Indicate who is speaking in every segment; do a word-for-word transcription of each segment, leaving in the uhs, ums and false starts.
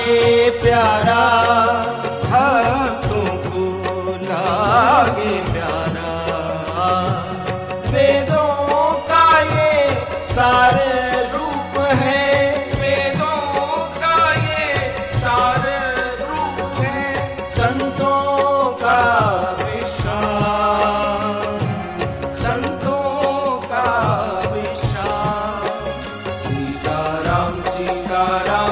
Speaker 1: लागे प्यारा, भक्तों को लागे प्यारा। वेदों का ये सार रूप है, वेदों का ये सार रूप है, संतों का विश्राम, संतों का विश्राम। सीताराम सीताराम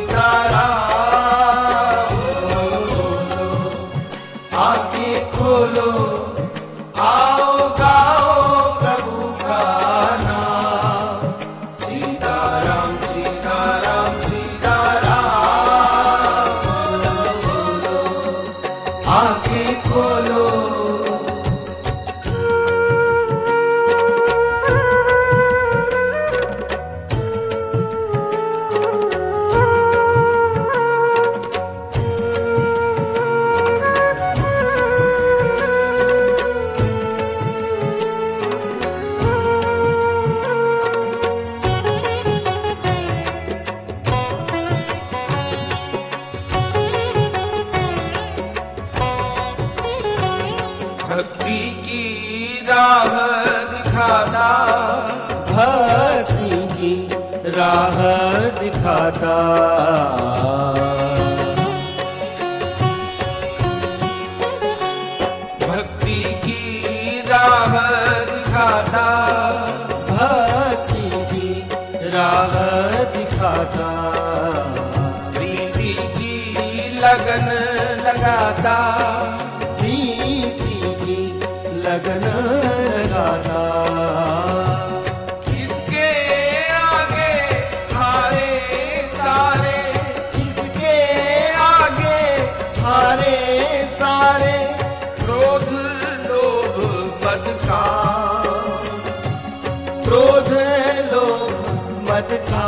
Speaker 1: सीताराम, बोलो आंखें खोलो, आओ गाओ प्रभु का नाम। सीताराम सीताराम सीताराम, बोलो बोलो आंखें खोलो। भक्ति की राह दिखाता, भक्ति की राह दिखाता। भक्ति की राह दिखाता, भक्ति की राह दिखाता। प्रीति की लगन लगाता, लगन लगाता। इसके आगे हारे सारे, इसके आगे हारे सारे। क्रोध लोभ मद का, क्रोध लोभ मद का।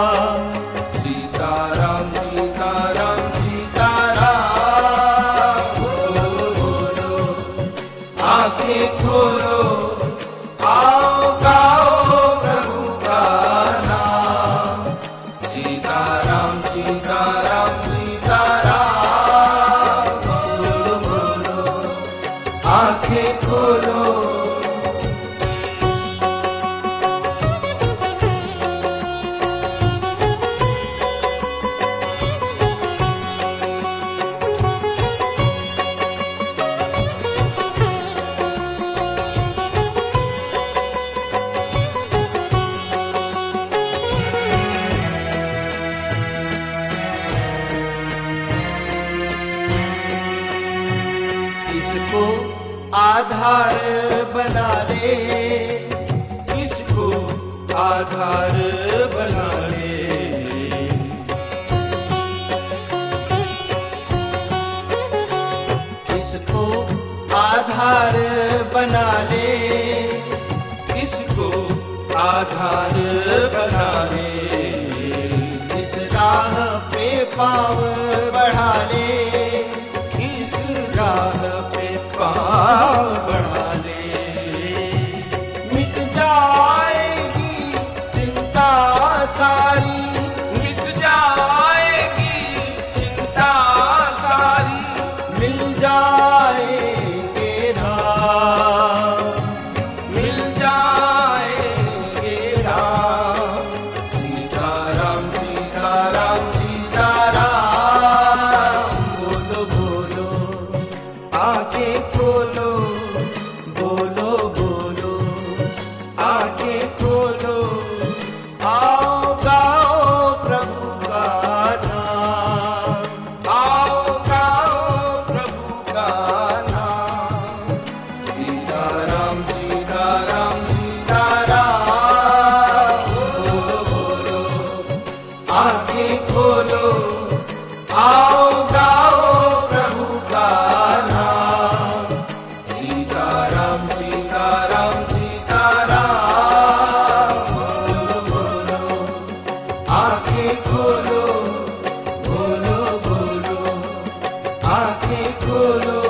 Speaker 1: सीताराम सीताराम सीताराम, बोलो बोलो आंखें खोलो, आओ गाओ प्रभु का नाम। सीताराम सीताराम सीताराम, बोलो बोलो आंखें खोलो। इसको आधार बना ले, इसको आधार बना ले। इसको आधार बना ले, इसको आधार बना ले। इस राह पे पाँव बढ़ा ले, इस राह पे पाँव बढ़ा ले। मिट जाएगी चिंता सारी, मिट जाएगी चिंता सारी। मिल जाएंगे राम, मिल जाएंगे राम। सीताराम सीताराम सीताराम, बोलो बोलो आंखें खोलो, बोलो बोलो आंखें खोलो। आओ गाओ प्रभु का नाम, आओ गाओ प्रभु का नाम। सीताराम सीताराम सीताराम, बोलो बोलो आंखें खोलो, आओ गाओ प्रभु का नाम। सीताराम सीताराम सीताराम, बोलो बोलो आंखें खोलो, बोलो बोलो आंखें खोलो।